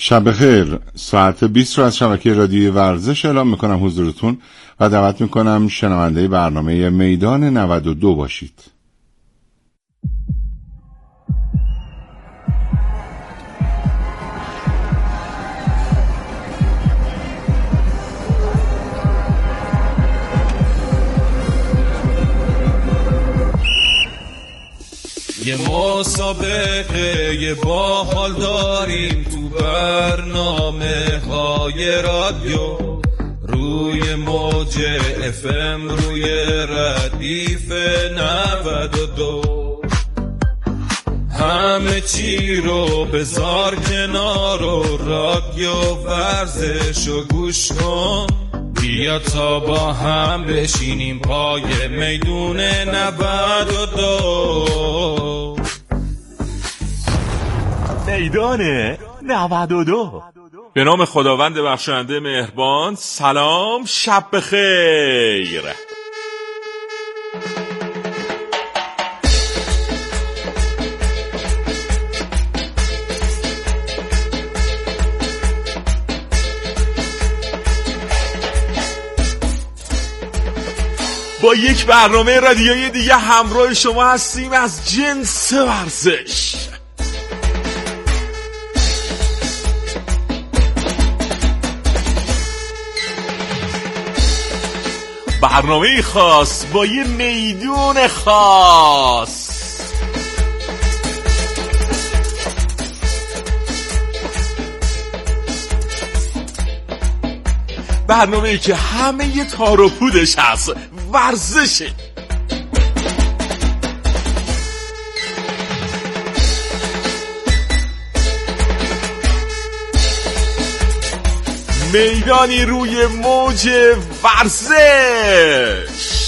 شب خیر. ساعت 20 رو از شبکه رادیوی ورزش اعلام میکنم حضورتون و دعوت میکنم شنونده برنامه میدان 92 باشید. یه مسابقه یه باحال داریم تو برنامه های رادیو، روی موج FM، روی ردیف 92. همه چی رو بذار کنار و رادیو ورزش و گوش کن، بیا تا با هم بشینیم پای میدون 92. میدان 92. به نام خداوند بخشنده مهربان. سلام، شب بخیر. با یک برنامه رادیویی دیگه همراه شما هستیم از جنس ورزش. برنامه خاص با یه میدون خاص. برنامه‌ای که همه ی تار و پودش هست ورزشه. میدانی روی موج ورزش.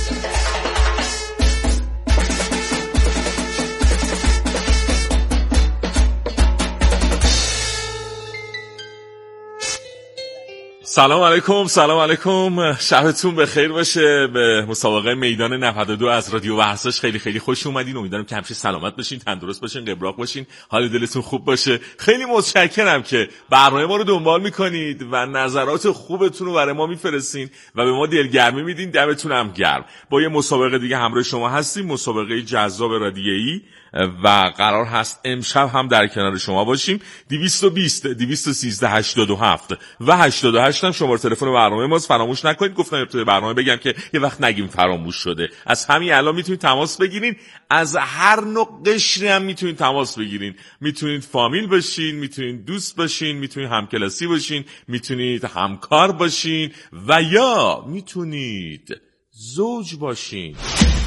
سلام علیکم، سلام علیکم، شبتون بخیر باشه. به مسابقه میدان 92 از رادیو ورزش خیلی خیلی خوش اومدین. امیدوارم که همیشه سلامت باشین، تندرست باشین، قبراق باشین، حال دلتون خوب باشه. خیلی متشکرم که برنامه ما رو دنبال میکنید و نظرات خوبتون رو برای ما میفرستین و به ما دلگرمی میدین. دمتون هم گرم. با یه مسابقه دیگه همراه شما هستیم، مسابقه جذاب رادیویی، و قرار هست امشب هم در کنار شما باشیم. 220 213 87 و 88 هم شماره تلفن برنامه ماست. فراموش نکنید. گفتم ابتدای برنامه بگم که یه وقت نگیم فراموش شده. از همین الان میتونید تماس بگیرین. از هر نوع قشری هم میتونید تماس بگیرین. میتونید فامیل باشین، میتونید دوست باشین، میتونید همکلاسی باشین، میتونید همکار باشین و یا میتونید زوج باشین.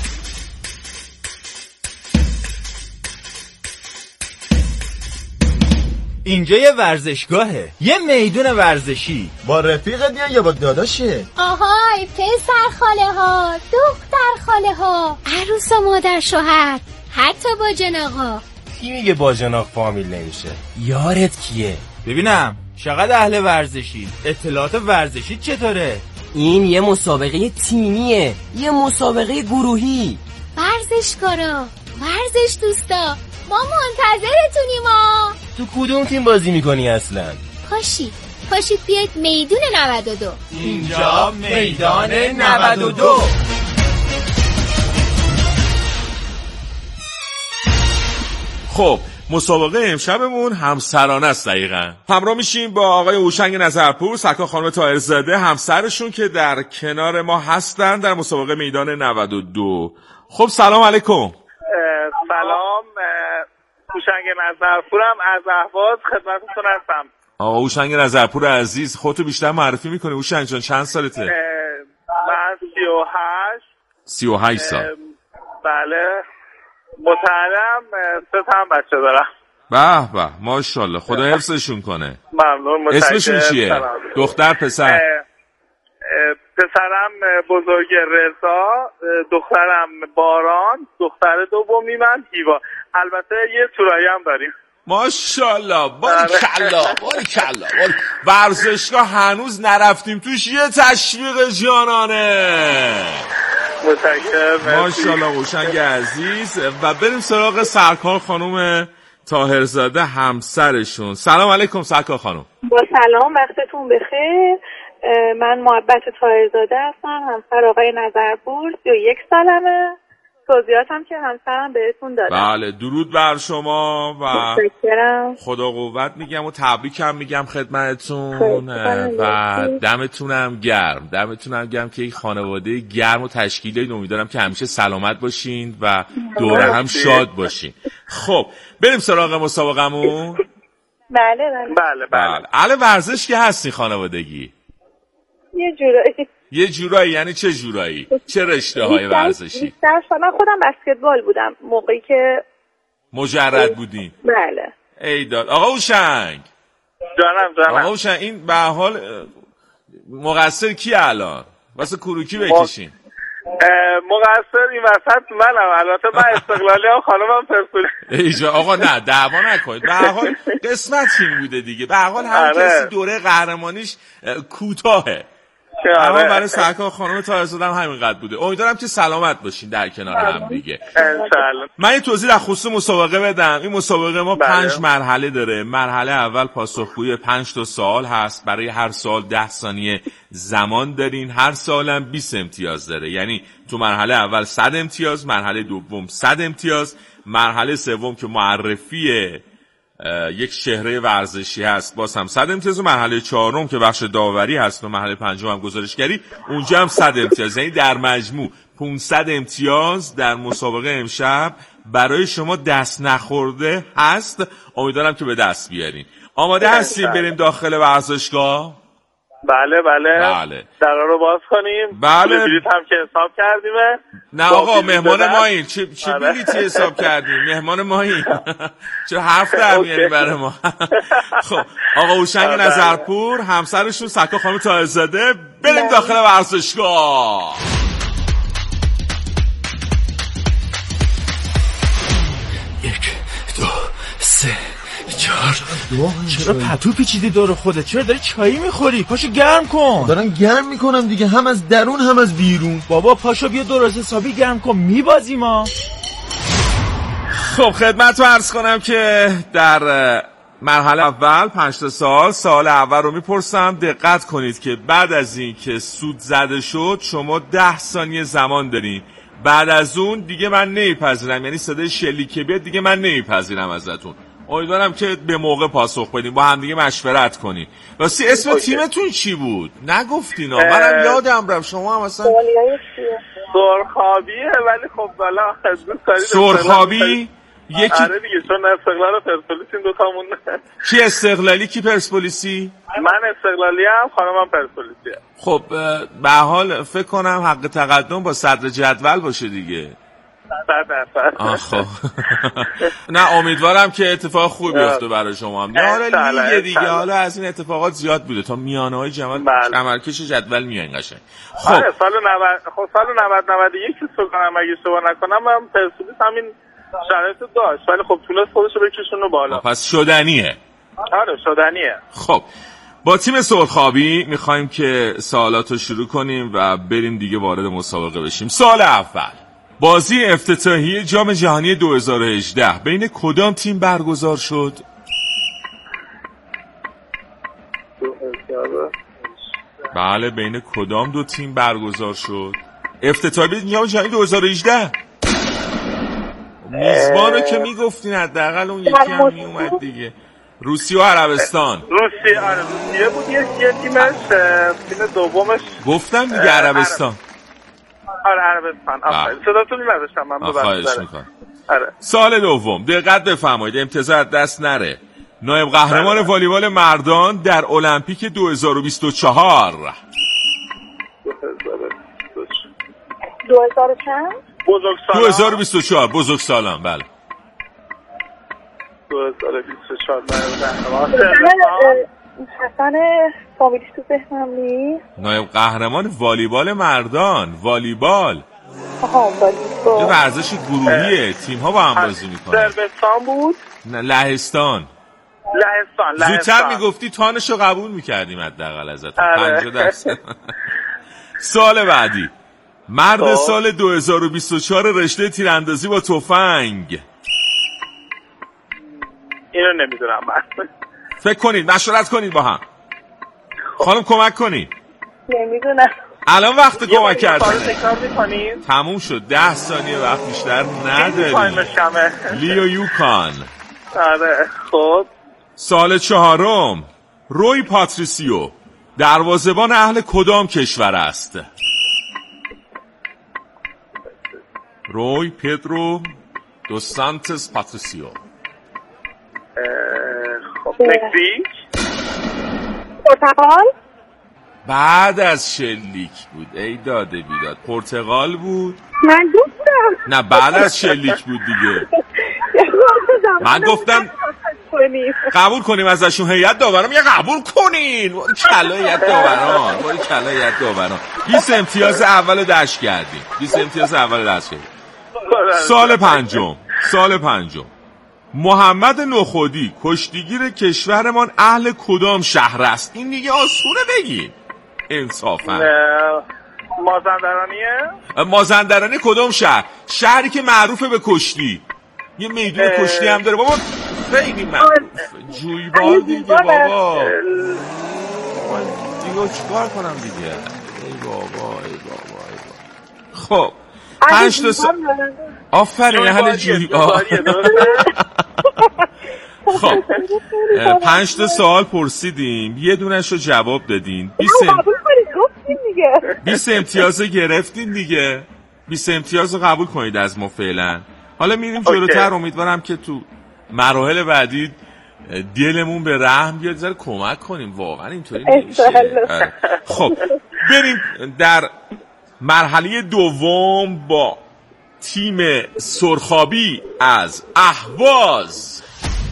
اینجا یه ورزشگاهه، یه میدون ورزشی. با رفیقت یا با داداشه؟ آهای پسر خاله ها، دختر خاله ها، عروس و مادر شوهر، حتی با جناقا. کی میگه با جناق فامیل نمیشه؟ یارت کیه؟ ببینم چقدر اهل ورزشی. اطلاعات ورزشی چطوره؟ این یه مسابقه تیمیه، یه مسابقه گروهی. ورزشکارا، ورزش دوستا، ما منتظرتونیم ها. تو کدوم تیم بازی میکنی اصلا؟ پاشید بیاید میدون 92. اینجا میدان 92. خب مسابقه امشبمون همسرانه است. دقیقاً همراه میشیم با آقای هوشنگ نظرپور، سرکار خانم طاهرزاده، همسرشون که در کنار ما هستن در مسابقه میدان 92. خب سلام علیکم. سلام، هوشنگ نظرپورم از اهواز خدمتتون هستم. آقا هوشنگ نظرپور عزیز، خودتو بیشتر معرفی میکنی هوشنگ جان؟ چند سالته؟ من 38 سال. بله، متعلم، 3 تا بچه دارم. به به ماشاءالله، خدا حفظشون کنه. ممنون، متشکرم. اسمشون چیه؟ دختر پسر؟ پسرم بزرگ رضا، دخترم باران، دختر دومی من هیوا. البته یه تورایی هم داریم. ماشاءالله، باریکلا. ورزشگاه هنوز نرفتیم توش، یه تشویق جانانه. متشکرم. ماشاءالله هوشنگ عزیز. و بریم سراغ سرکار خانم طاهرزاده همسرشون. سلام علیکم سرکار خانم. با سلام، وقتتون بخیر. من محبت طاهرزاده هستم، همسر آقای نظرپور. 31 سالمه. توضیحاتم که همسرم بهتون دادم. بله، درود بر شما و متشکرم. خدا قوت میگم و تبریکم میگم خدمتتون و دمتونم گرم که این خانواده گرم و تشکیل دارین. امیدوارم که همیشه سلامت باشین و دوره هم شاد باشین. خب بریم سراغ مسابقمون. بله. اهل ورزش که هستی خانوادگی؟ یه جورایی. یعنی چه جورایی؟ چه رشته های ورزشی؟ بیشتر من خودم بسکتبال بودم موقعی که مجرد بودین. بله. ای داد. آقا هوشنگ. جانم. آقا هوشنگ این به حال مقصر کی الان؟ واسه کروکی بکشین. مقصر این وسط منم. البته من استقلالی هم، خانمم پرسپولیس. ایجا آقا نه دعوا نکنید. به هر حال قسمت این بوده دیگه. به هر حال هر کسی دوره قهرمانیش کوتاهه. اما برای سرکار خانم طاهرزاده هم همینقدر بوده. امیدوارم که سلامت باشین در کنار هم دیگه. من یه توضیح در خصوص مسابقه بدم. این مسابقه ما 5 مرحله داره. مرحله اول پاسخگویی 5 تا سوال هست. برای هر سوال 10 ثانیه زمان دارین. هر سوالم 20 امتیاز داره. یعنی تو مرحله اول 100 امتیاز، مرحله دوم 100 امتیاز، مرحله سوم که معرفی یک چهره ورزشی هست باز هم 100 امتیاز، و مرحله چهارم که بخش داوری هست و مرحله پنجم هم گزارشگری، اونجا هم 100 امتیاز. یعنی در مجموع 500 امتیاز در مسابقه امشب برای شما دست نخورده هست. امیدوارم که به دست بیارین. آماده هستیم بریم داخل ورزشگاه؟ بله. درا رو باز کنیم. بله. بلیط هم که حساب کردیم. نه آقا مهمان ماییم. چه بلیطی حساب کردیم؟ مهمان ماییم. چه حرف در میاری برای ما؟ خب آقا هوشنگ نظرپور همسرشون سرکار خانم طاهرزاده، بریم داخل ورزشگاه. 1 2 3 4. چرا پتو پیچیدی دور خودت؟ چرا داری چایی میخوری؟ پاشو گرم کن. دارم گرم میکنم دیگه، هم از درون هم از بیرون. بابا پاشو بیا درست حسابی گرم کن، میبازیم ما. خب خدمت رو عرض کنم که در مرحله اول 5 تا سوال اول رو میپرسم. دقت کنید که بعد از این که سود زده شد شما 10 ثانیه زمان دارین. بعد از اون دیگه من نمیپذیرم، یعنی صدای شلیک بیاد دیگه من نمیپذیرم ازتون. امیدوارم که به موقع پاسخ بدین، با هم دیگه مشورت کنین. راستی اسم تیمتون چی بود؟ نگفتین ها، منم یادم رفت. شما هم اصلا سرخابیه، ولی خب بالا خدمت کاری سرخابی یکی. آره دیگه، چون استقلال و پرسپولیس این دو تامون. کی استقلالی کی پرسپولیسی؟ من استقلالی هم، خانمم پرسپولیسیه. خب به حال فکر کنم حق تقدم با صدر جدول باشه دیگه. خب نه امیدوارم که اتفاق خوبی بیفته برای شما هم. حالا دیگه حالا از این اتفاقات زیاد بوده تا میانه های کمرکش جدول میان قشنگ. خب سال 90 91 که کنم اگه اشتباه نکنم من پرسپولیس همین شرایط داشت، ولی خب تونست خودش رو بکشونه بالا. پس شدنیه. آره شدنیه. خب با تیم سرخابی میخوایم که سوالات رو شروع کنیم و بریم دیگه وارد مسابقه بشیم. سوال اول، بازی افتتاحیه جام جهانی 2018 بین کدام تیم برگزار شد؟ بله، بین کدام دو تیم برگزار شد؟ افتتاحیه جام جهانی 2018. میزبانو که میگفتین حداقل اون یکی هم میومد دیگه. روسیه و عربستان. روسیه بود یه تیمش، تیم دومش گفتم دیگه عربستان. آره عربستان. صداتون نداشتم من. خواهش میکنم. سال دوم، دقت بفرمایید امتیاز دست نره. نایب قهرمان والیبال مردان در المپیک 2024. 2000 چند؟ 2024 بزرگسالان. بله 2024 حسن فامیلیش تو ذهنم نیست. نایب قهرمان والیبال مردان. والیبال والیبال یه ورزش گروهیه، تیم ها با هم بازی میکنن. صربستان بود؟ نه لهستان. زودتر میگفتی تانشو قبول میکردیم حداقل ازتون. 50%. سال بعدی، مرد سال 2024 رشته تیراندازی با تفنگ. اینو نمیدونم من. فکر کنید، مشورت کنید با هم. خانم کمک کنید. نمیدونم. الان وقت کمک کردن. تکرار می‌کنید؟ تموم شد. 10 ثانیه وقت بیشتر نداریم. لیو یوکان. آره خب. سال 4 روی پاتریسیو دروازه‌بان اهل کدام کشور است؟ روی پدرو دو سانتوس پاتریسیو. خب مکزیک. پرتغال. بعد از شلیک بود. ای داده بیداد. پرتغال بود. من گفتم. نه بعد از شلیک بود دیگه. من گفتم قبول کنیم ازشون هیئت داوران. میگه قبول کنین. کلا هیئت داوران. وای کلا هیئت داوران. 20 امتیاز اول دشت کردیم. 20 امتیاز اول دشت کردیم. سال پنجم محمد نخودی کشتیگیر کشورمان اهل کدام شهر است؟ این دیگه آسونه بگی انصافا. مازندرانی کدام شهر؟ شهری که معروفه به کشتی. یه میدون کشتی هم داره بابا. خیلی معروفه. جویبار دیگه بابا. دیگه چیکار کنم دیگه؟ ای بابا. خب 5 تا سال. آفرین اهل جویبار. خب 5 تا سوال پرسیدیم، یه دونش رو جواب دادین. 20 امتیاز گرفتین دیگه. 20 امتیاز رو قبول کنید از ما فعلا. حالا میریم جلوتر. امیدوارم که تو مراحل بعدی دلمون به رحم بیاد، ذره کمک کنیم. واقعا اینطوری نمیشه. خب بریم در مرحله دوم با تیم سرخابی از اهواز.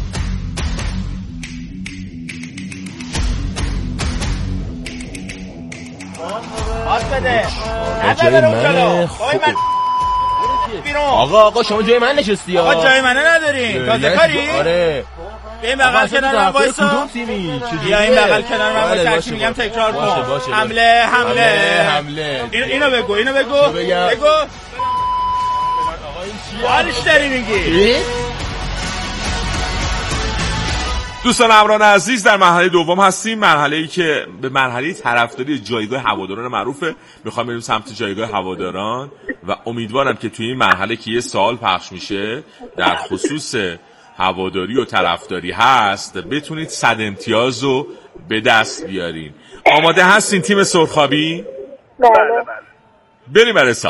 آقا شما جای من نشستی. آقا جای منو ندارین. تازه کاری؟ آره. این بغل کنار من وایسا. کدوم تیمی؟ یا این بغل کنار من وایسا. هرچی میگم تکرار کن. حمله. اینو بگو. حالش داری میگی؟ دوستان همراهان عزیز، در مرحله دوم هستیم. مرحله‌ای که به مرحله طرفداری جایگاه هواداران معروفه. میخوام بریم سمت جایگاه هواداران و امیدوارم که توی این مرحله که یه سوال پخش میشه در خصوص هواداری و طرفداری هست بتونید 100 امتیاز رو به دست بیارین. آماده هستین تیم سرخابی؟ بله. بریم برای سوال.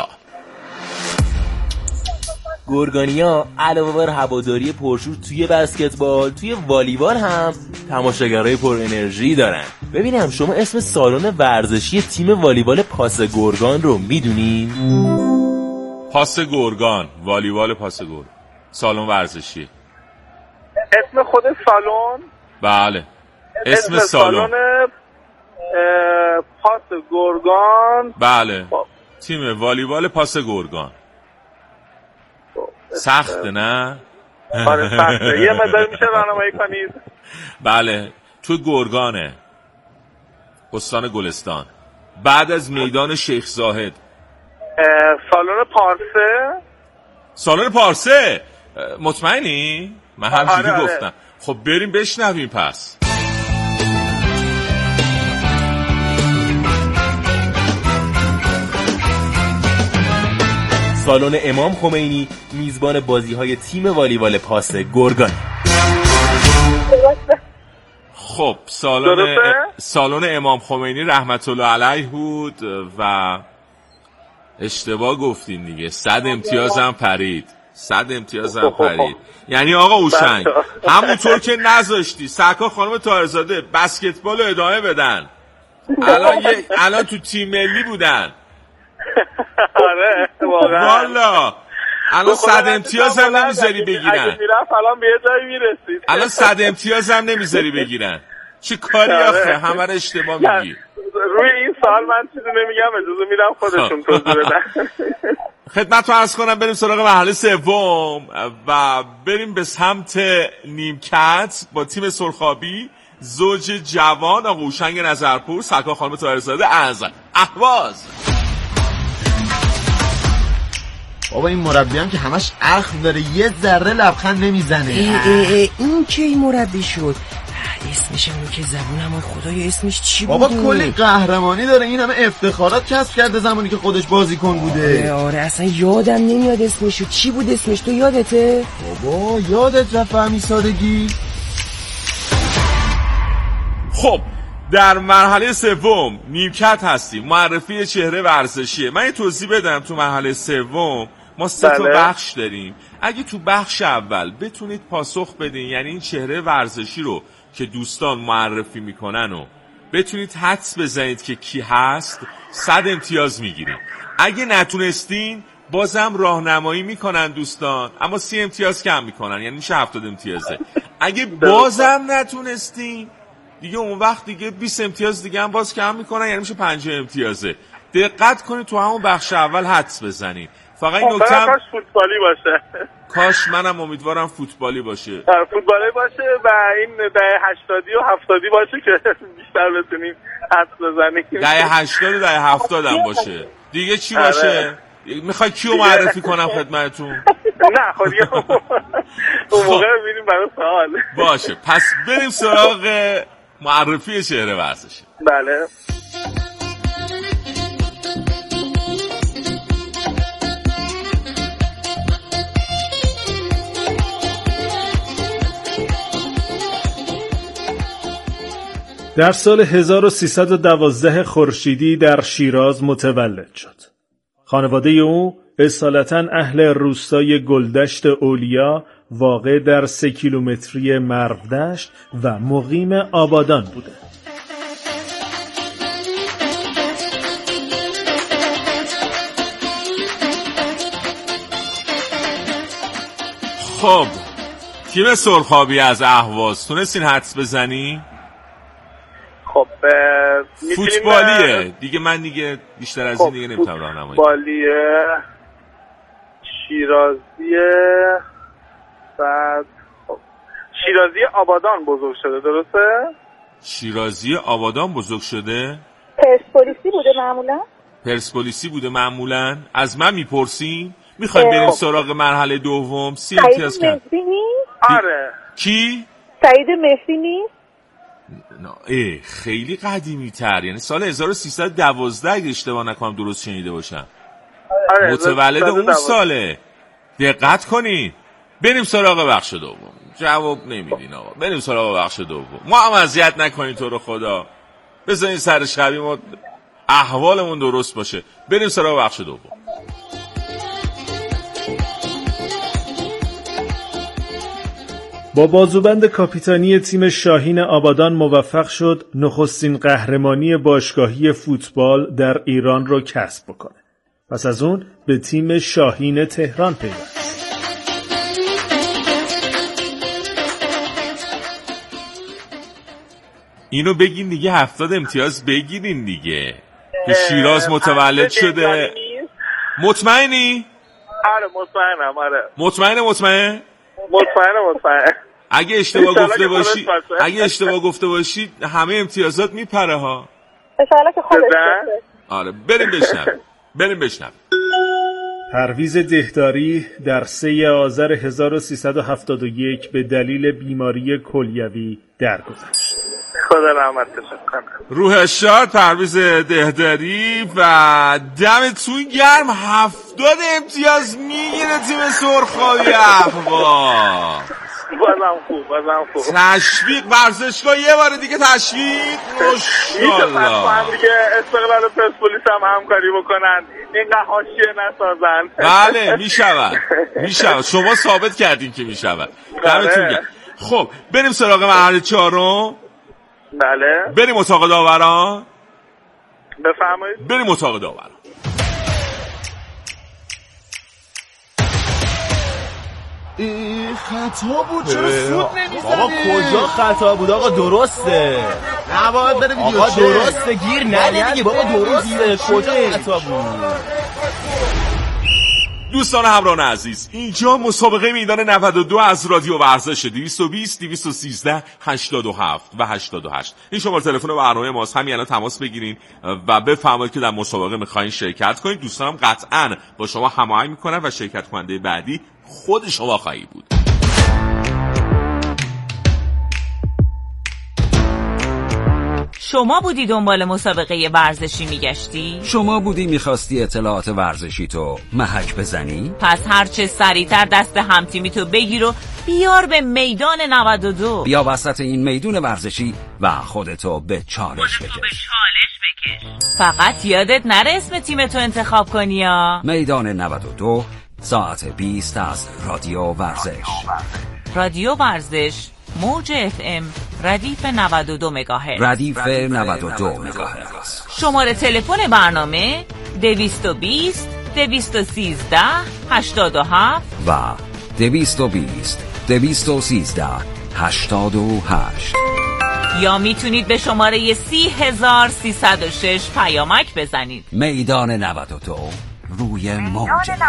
گرگانیا علاوه بر هواداری پرشور توی بسکتبال، توی والیبال هم تماشاگرای پر انرژی دارن. ببینم شما اسم سالن ورزشی تیم والیبال پاس گرگان رو میدونین؟ پاس گرگان، والیبال پاس گرگان، سالن ورزشی. اسم خود سالن؟ بله. اسم سالن پاس گرگان. بله. تیم والیبال پاس گرگان. سخته نه؟ آره سخته. یه مقدار میشه راهنمایی کنید؟ بله، تو گرگانه، استان گلستان، بعد از میدان شیخ زاهد. سالن پارسه. سالن پارسه؟ مطمئنی؟ من همچنین آره. گفتم. خب بریم بشنویم پس. سالن امام خمینی میزبان بازی‌های تیم والیبال پاس گرگان. خب سالن امام خمینی رحمت الله علیه بود و اشتباه گفتیم دیگه. 100 امتیاز هم پرید. 100 امتیاز هم پرید. یعنی آقا اوشنگ همونطور که نذاشتی سرکار خانم طاهرزاده بسکتبال رو ادامه بدن، الان تو تیم ملی بودن. آره واقعا. والا الان 100 امتیاز هم نمیذاری بگیرن. اگه میرفت الان به یه جایی میرسید. الان 100 امتیاز هم نمیذاری بگیرن. چه کاری آخه؟ همه رو اشتباه میگی. روی این سال من چیزی نمیگم، اجازه میدم خودشون توضیح بدن. خدمتتون عرض کنم بریم سراغ مرحله سوم و بریم به سمت نیمکت با تیم سرخابی. زوج جوان آقا هوشنگ نظرپور، سرکار خانم طاهرزاده از اهواز. بابا این مربی هم که همش اخم داره، یه ذره لبخند نمیزنه. این کی مربی شد؟ اسمش هم که زبونم خدای اسمش چی بود؟ بابا کلی قهرمانی داره، این همه افتخارات کسب کرده زمانی که خودش بازیکن بوده. آره اصلا یادم نمیاد اسمشو. چی بود اسمش؟ تو یادته؟ بابا یادت رفت همین سادگی؟ خب در مرحله سوم نیمکت هستیم، معرفی چهره ورزشیه. من یه توضیح بدم. تو مرحله سوم ما 3 تا بخش داریم. اگه تو بخش اول بتونید پاسخ بدین، یعنی این چهره ورزشی رو که دوستان معرفی میکنن و بتونید حدس بزنید که کی هست، 100 امتیاز میگیرین. اگه نتونستین بازم راهنمایی میکنن دوستان، اما 30 امتیاز کم میکنن، یعنی میشه 70 امتیازه. اگه بازم نتونستین دیگه اون وقت دیگه 20 امتیاز دیگه هم باز کم میکنن، یعنی میشه 50 امتیازه. دقت کنید تو همون بخش اول حدس بزنید. فقط این نکته کاش فوتبالی باشه. کاش منم امیدوارم فوتبالی باشه. فوتبالی باشه و این دهه 80 و 70 باشه که بیشتر بتونیم حدس بزنیم. دهه 80 و دهه 70 هم باشه. دیگه چی باشه؟ میخوای کیو معرفی کنم خدمتتون؟ نه خب دیگه اون موقع میریم برای سوال. باشه پس بریم سراغ معرفی چهره ورزشی. بله. در سال 1312 خورشیدی در شیراز متولد شد. خانواده او اصالتاً اهل روستای گلدشت اولیا واقع در 3 کیلومتری مرودشت و مقیم آبادان بوده. خب تیم سرخابی از اهواز تونستین حدس بزنی؟ خب فوتبالیه دیگه، من دیگه بیشتر از این دیگه نمیتونم راهنمایی. فوتبالیه، شیرازیه، بعد شیرازی آبادان بزرگ شده، درسته؟ شیرازی آبادان بزرگ شده؟ پرسپولیسی بوده معمولا؟ پرسپولیسی بوده معمولا. از من میپرسین؟ میخوایم بریم سراغ مرحله دوم. 30 امتیاز کن. آره. کی؟ سعید مسی نیست؟ نه خیلی قدیمی تر، یعنی سال 1312 اگه اشتباه نکنم درست شنیده باشم. آره متولد اون ساله. دقت کنین. بریم سراغ بخش دوم. جواب نمیدین آقا. بریم سراغ بخش دوم. ما هم اذیت نکنین تو رو خدا. بذارین سرش قوی ما احوالمون درست باشه. بریم سراغ بخش دوم. با بازوبند کاپیتانی تیم شاهین آبادان موفق شد نخستین قهرمانی باشگاهی فوتبال در ایران رو کسب بکنه. پس از اون به تیم شاهین تهران پیوست. اینو بگین دیگه 70 امتیاز بگیرین دیگه. که شیراز متولد شده. مطمئنی؟ آره مطمئنم. آره مطمئن؟ مطمئن. اگه اشتباه گفته باشی همه امتیازات میپره ها. انشالله که خودش باشه. آره بریم بشنویم. پرویز دهداری در 3 آذر 1371 به دلیل بیماری کلیوی درگذشت. خدا رحمتش کنه. روح شاد پرویز دهداری. و دمتون گرم. 70 امتیاز میگیره تیم سرخابی اهواز. بازم خوب. تشویق ورزشگاه یه بار دیگه تشویق. ماشاءالله. هم دیگه استقلال پرسپولیس هم همکاری بکنن، اینقدر حاشیه نسازن. بله میشود. شما ثابت کردین که میشود. دمتون گرم. خب بریم سراغ مرحله 4. بله. بریم اتاق داوران. بفرمایید. بریم اتاق داوران. خطا بود، چرا سود نمیزنه؟ بابا کجا خطا بود آقا؟ درسته. نباید بره ویدیو آقا درسته، گیر نده دیگه بابا. درسته کجا خطا بود؟ دوستان همراهان عزیز، اینجا مسابقه میدان 92 از رادیو ورزش 220 213 87 و 88. این شماره تلفن برنامه ماست. همین الان تماس بگیرین و بفرمایید که در مسابقه میخواین شرکت کنید. دوستانم قطعاً با شما هماهنگ میکنن و شرکت کننده بعدی خود شما خواهید بود. شما بودی دنبال مسابقه ورزشی میگشتی؟ شما بودی میخواستی اطلاعات ورزشی تو محک بزنی؟ پس هرچه سریعتر دست همتیمی تو بگیر و بیار به میدان 92. بیا وسط این میدون ورزشی و خودتو به چالش بکش. فقط یادت نره اسم تیم تو انتخاب کنی یا میدان 92 ساعت 20 از رادیو ورزش. رادیو ورزش موج FM ردیف 92 مگاهرتز. ردیف 92 مگاهرتز. شماره تلفن برنامه 220 213 87 و 220 213 88. یا میتونید به شماره 30306 پیامک بزنید. میدان 92 روی موج 92.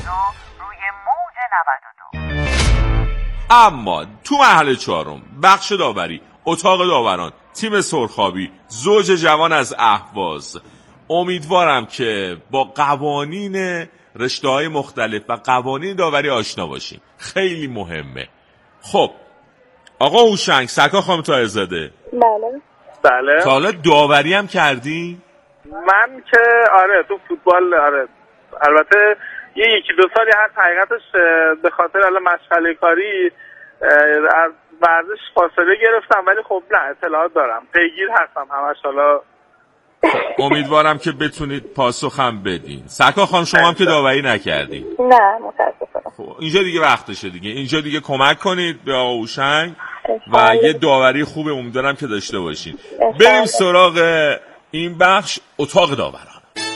اما تو مرحله چهارم بخش داوری، اتاق داوران، تیم سرخابی، زوج جوان از اهواز. امیدوارم که با قوانین رشته‌های مختلف و قوانین داوری آشنا باشیم. خیلی مهمه. خب آقا هوشنگ، سرکار خانم طاهرزاده. بله. تا حالا داوری هم کردی؟ من که آره تو فوتبال آره البته یکی دو سالی هست حقیقتش به خاطر مشغله کاری از ورزش فاصله گرفتم، ولی خب نه اطلاعات دارم، پیگیر هستم همش. حالا امیدوارم که بتونید پاسخ هم بدین. سرکار خانم شما هم که داوری نکردین؟ نه متاسفم. خب اینجا دیگه وقتشه دیگه، اینجا دیگه کمک کنید به آقا هوشنگ و یه داوری خوب امیدوارم که داشته باشین. بریم سراغ این بخش، اتاق داوران.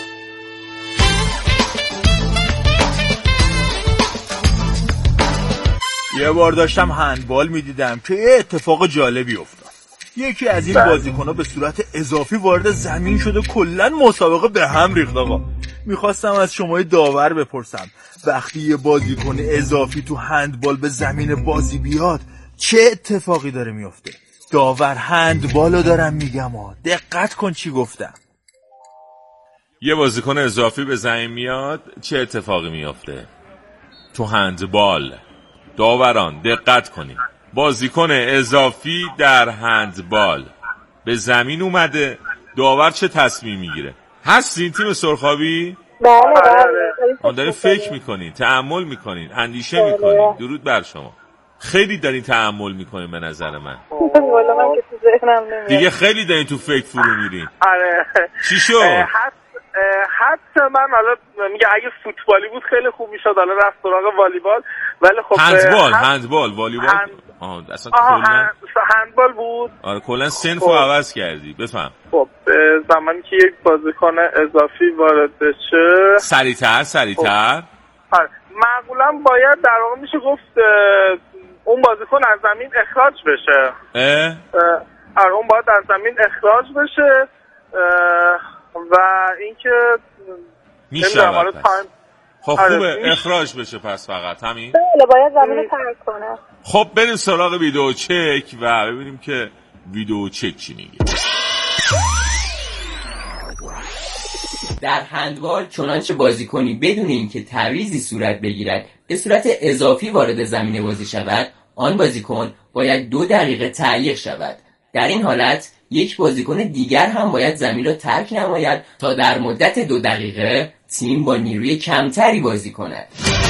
یه بار داشتم هندبال میدیدم که یه اتفاق جالبی افتاد. یکی از این بازیکن‌ها به صورت اضافی وارد زمین شد و کلاً مسابقه به هم ریخت. آقا میخواستم از شما داور بپرسم، وقتی یه بازیکن اضافی تو هندبال به زمین بازی بیاد چه اتفاقی داره میفته؟ داور هندبالو دارم میگم دقت کن چی گفتم. یه بازیکن اضافی به زمین میاد چه اتفاقی میفته؟ تو هندبال داوران دقت کنید، بازیکن اضافی در هندبال به زمین اومده، داور چه تصمیم میگیره؟ هستین تیم سرخابی؟ بله. دارین فکر میکنین، تأمل میکنین، اندیشه میکنین. درود بر شما. خیلی دارین تأمل میکنین به نظر من. دیگه خیلی دارین تو فکر فرو میرین. آره. چی شد؟ حتی من حالا میگه اگه فوتبالی بود خیلی خوب میشد، حالا رفت سراغ والیبال، ولی خب هندبال والیبال اصلا هندبال بود. آره کلا صنفو عوض کردی. بفهم. خب زمانی که یک بازیکن اضافی وارد بشه سریعتر معمولا باید در واقع میشه گفت اون بازیکن از زمین اخراج بشه. اون باید از زمین اخراج بشه و اینکه میشه خب خوبه اخراج بشه. پس فقط همین؟ بله باید زمین رو ترک کنه. خب بریم سراغ ویدیو چک و ببینیم که ویدیو چک چی میگه. در هندبال چنانچه بازیکنی بدون اینکه تعویضی صورت بگیرد به صورت اضافی وارد زمین بازی شود، آن بازیکن باید 2 دقیقه تعلیق شود. در این حالت یک بازیکن دیگر هم باید زمین را ترک نماید تا در مدت 2 دقیقه تیم با نیروی کمتری بازی کند.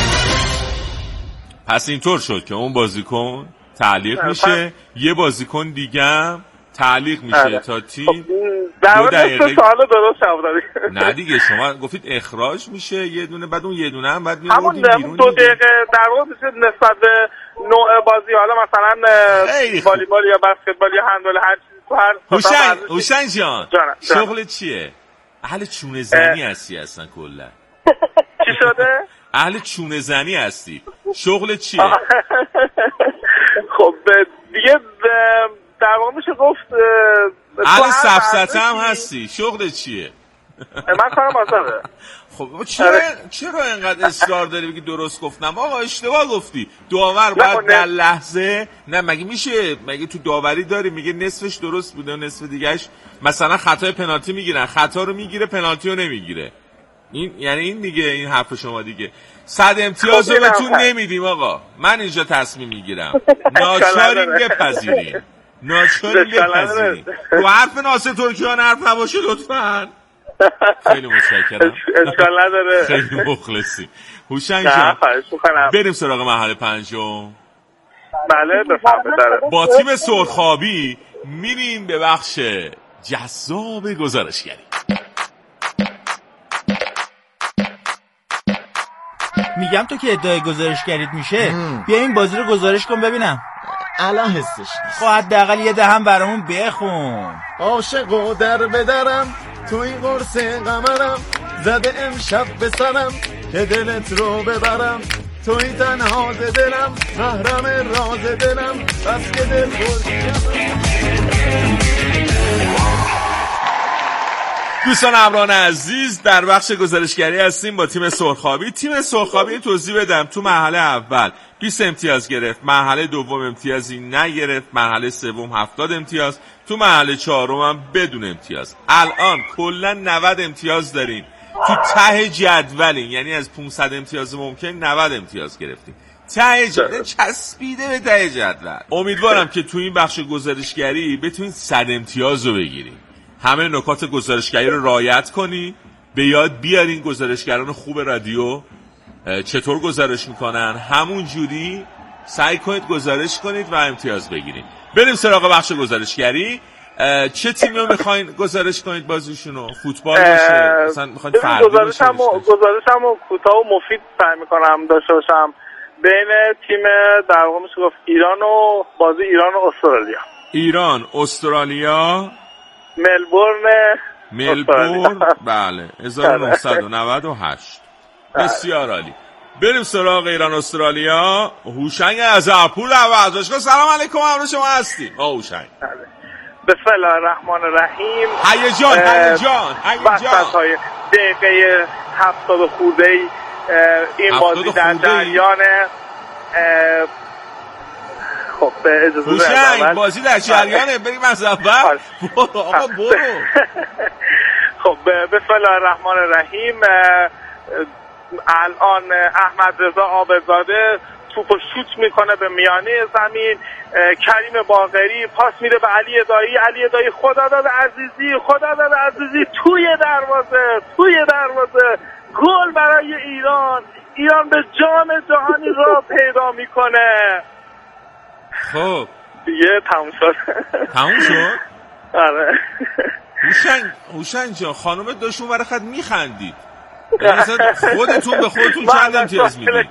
پس اینطور شد که اون بازیکن تعلیق میشه، یه بازیکن دیگه هم تعلیق میشه تا تیم 2 دقیقه. سوالو درست جواب نه دیگه شما گفتید اخراج میشه یه دونه، بعد اون یه دونه هم بعد میوردیم بیرون. 2 دقیقه در واقع میشه نسبت به نوع بازی، حالا مثلا والیبال یا بسکتبال یا هندبال هر چیزی تو هر هوشنگ جان شغل چیه؟ اهل چونه زنی هستی اصلا کلا؟ چی شده؟ اهل چونه زنی هستی، شغل چیه؟ خب دیگه در واقع میشه گفت اهل سفسطه هم هستی، شغل چیه؟ من کارم آزاده. خب چرا اینقدر اصرار داری بگی درست گفتم؟ آقا اشتباه گفتی. داور باید در لحظه نه مگه میشه؟ مگه تو داوری داری میگه نصفش درست بوده و نصف دیگهش مثلا خطای پنالتی میگیرن، خطا رو میگیره پنالتی رو نمیگیره. این یعنی این دیگه این حرف شما دیگه 100 امتیاز رو بهتون نمیدیم آقا. من اینجا تصمیم میگیرم. ناچاریم بپذیریم. رو حرف ناصر ترکیان حرف نباشه لطفاً. خیلی متشکرم. اشکال نداره. خیلی مخلصی. هوشنگ جان بریم سراغ مرحله پنجم. بله بفرمایید. با تیم سرخابی میریم به بخش جذاب گزارشگری. میگم تو که ادعای گزارشگریت میشه بیا این بازی رو گزارش کن ببینم. الان حسش نیست. خب حداقل یه دهم برامون بخون. عاشق و در بدرم توی قرص قمرم زده امشب به سرم که دلت رو ببرم توی تنها دلم محرم راز دلم بس که دل دوستان همراهان عزیز در بخش گزارشگری هستیم با تیم سرخابی. تیم سرخابی توضیح بدم تو مرحله اول 20 امتیاز گرفت، مرحله دوم امتیازی نگرفت، مرحله سوم 70 امتیاز، تو مرحله چهارم هم بدون امتیاز. الان کلا 90 امتیاز داریم. تو ته جدولیم، یعنی از 500 امتیاز ممکن 90 امتیاز گرفتیم. ته جدول چسبیده به ته جدول. امیدوارم که تو این بخش گزارشگری بتونید 100 امتیاز رو بگیرید. همه نکات گزارشگری رو رعایت کنی، به یاد بیارین گزارشگران خوب رادیو چطور گزارش میکنن، همون جوری سعی کنید گزارش کنید و امتیاز بگیرید. بریم سراغ بخش گزارشگری. چه تیمی رو میخواین گزارش کنید بازیشونو؟ فوتبال باشه؟ مثلا میخواین فردی باشه؟ گزارشمو کوتاه و مفید سعی میکنم داشته باشم بین تیم در واقع میشه گفت ایران و بازی ایران و استرالیا. ایران استرالیا ملبورن بله 1998. بسیار عالی. بریم سراغ ایران استرالیا. هوشنگ نظرپور در ورزشگاه. سلام علیکم، همراه شما هستیم. هوشنگ بسم الله الرحمن الرحیم. هیجان وسط‌های دقیقه 70 خورده این بازی در جریانه. خب اجازه بدید بازی در جریانه. بریم از اول. آقا برو. خب بسم الله الرحمن الرحیم. الان احمد رضا عابدزاده توپو شوت میکنه به میانه زمین. کریم باقری پاس میده به علی دایی خداداد عزیزی توی دروازه گل برای ایران به جام جهانی را پیدا میکنه. خب دیگه تموم شد؟ آره. هوشنگ جان خانومت داشت اون برای خد میخندید. خودتون به خودتون چند امتیاز میدید؟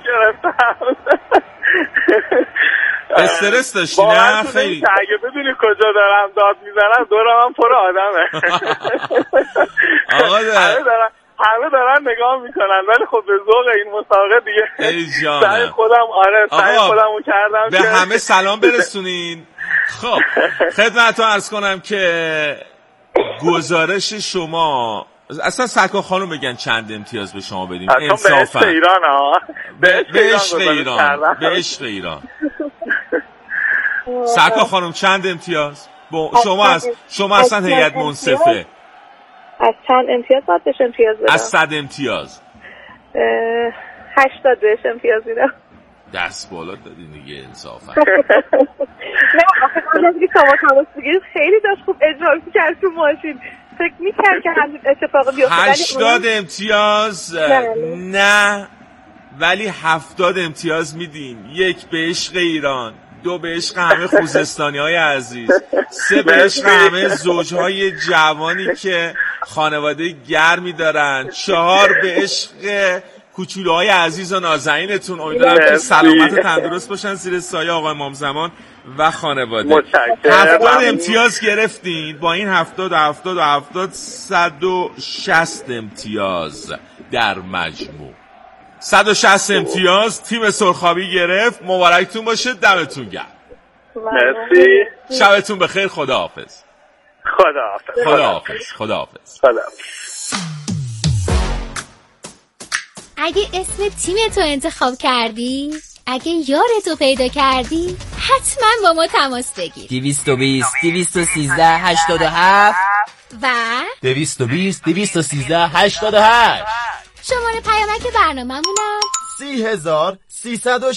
استرس داشتی نه؟ خیلی اگه بدونی کجا دارم داد میزنم دورم هم پر آدمه. همه دارن نگاه میکنن ولی خب به ذوق این مسابقه دیگه سعی خودمو کردم به همه سلام برسونین. خب خدمتتون عرض کنم که گزارش شما اصلا سرکار خانم بگن چند امتیاز به شما بدیم انصافا. به عشق ایران سرکار خانم چند امتیاز؟ شما اصلا هیئت منصفه از چند امتیاز باید بهش امتیاز بدم؟ از 100 امتیاز 80 بهش امتیاز میدم. دست بالا دادی دیگه انصافا. نه آخه قبل که شما تماس بگیرید خیلی داشت خوب اجرا می‌کرد تو ماشین، فکر می‌کرد که همین اتفاق بیفته. 80 امتیاز نه ولی 70 امتیاز میدیم. 1 به عشق ایران، 2 به عشق همه خوزستانی‌های عزیز، 3 به عشق همه زوج‌های جوانی که خانواده گرمی دارن، 4 به عشق کوچولوهای عزیز و نازنینتون. امیدوارم که سلامت و تندرست باشن زیر سایه آقای امام زمان و خانواده. 70 امتیاز گرفتین. با این 70 160 امتیاز در مجموع. 160 امتیاز تیم سرخابی گرفت. مبارکتون باشه، دمتون گرم. مرسی. شبتون بخیر. خداحافظ. خداحافظ. اگه اسم تیمتو انتخاب کردی، اگه یارتو پیدا کردی، حتما با ما تماس بگیر. 220 213 87 و 220 213 88. شماره پیامک برنامه‌مونم 30,300